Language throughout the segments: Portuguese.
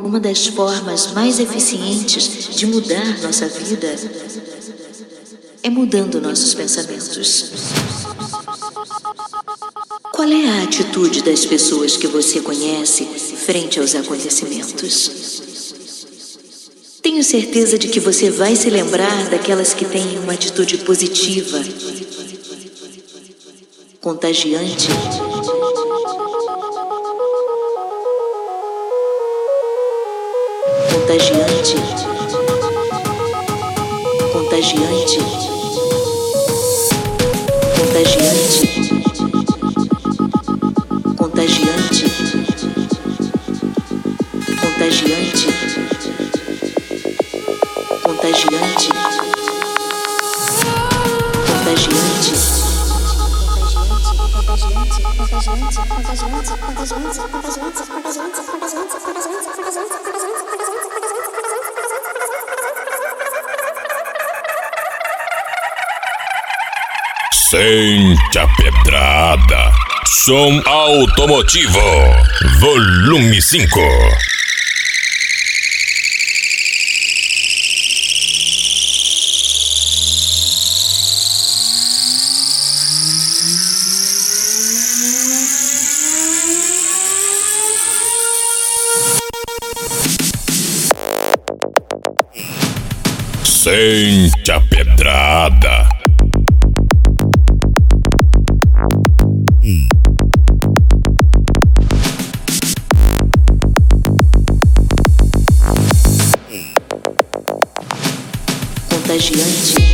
Uma das formas mais eficientes de mudar nossa vida é mudando nossos pensamentos. Qual é a atitude das pessoas que você conhece frente aos acontecimentos? Tenho certeza de que você vai se lembrar daquelas que têm uma atitude positiva, contagiante, contagiante, contagiante, contagiante, contagiante, contagiante, contagiante, Sente a pedrada. Som automotivo. Volume 5. Sente a pedrada. contagiante,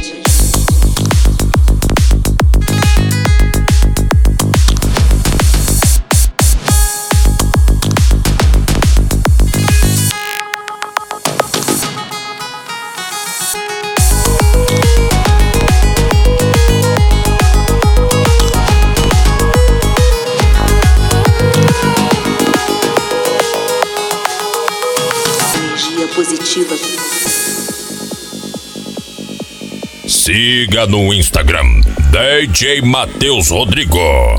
energia positiva. Siga no Instagram DJ Matheus Rodrigo.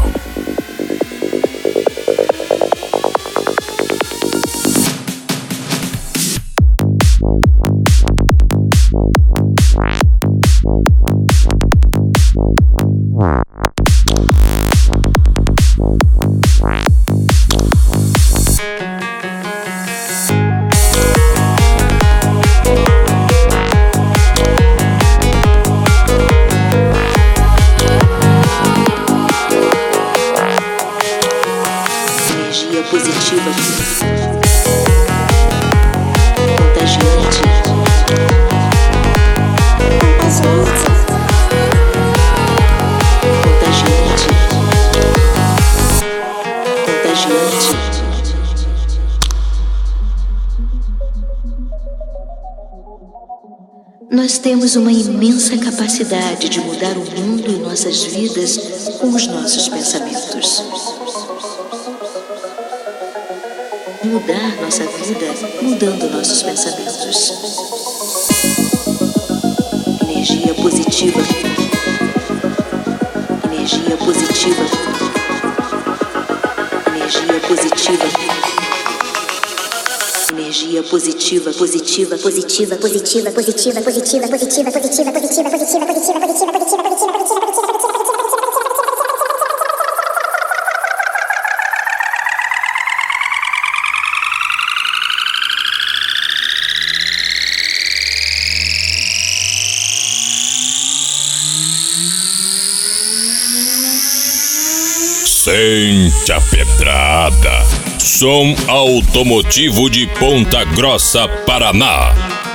Positiva, contagiante, contagiante, contagiante. Nós temos uma imensa capacidade de mudar o mundo e nossas vidas com os nossos pensamentos. Mudar nossa vida mudando nossos pensamentos. Energia positiva. Energia positiva. Energia positiva. Energia positiva, positiva, positiva, positiva, positiva, positiva, positiva, positiva, positiva, positiva, positiva, positiva, positiva, positiva. Sente a pedrada. Som automotivo de Ponta Grossa, Paraná.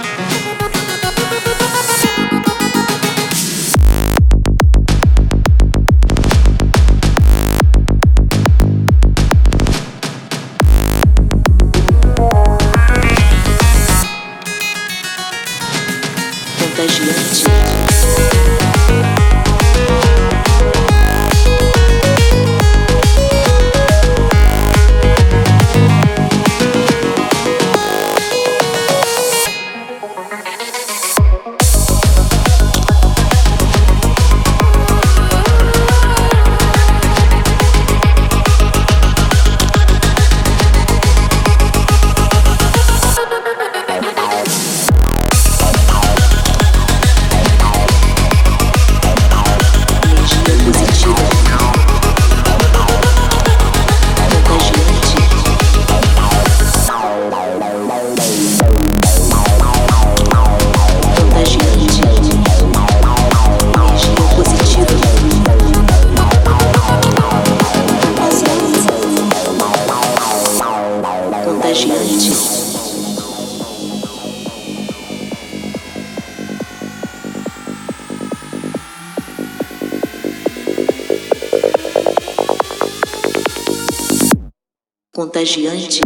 Contagiante. contagiante, contagiante,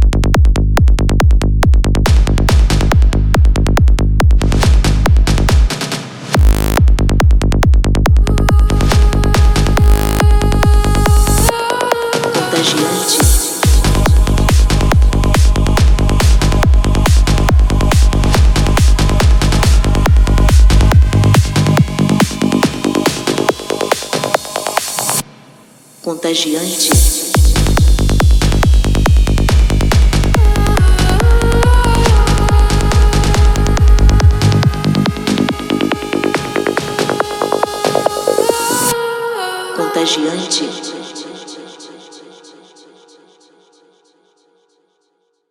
contagiante, contagiante, contagiante.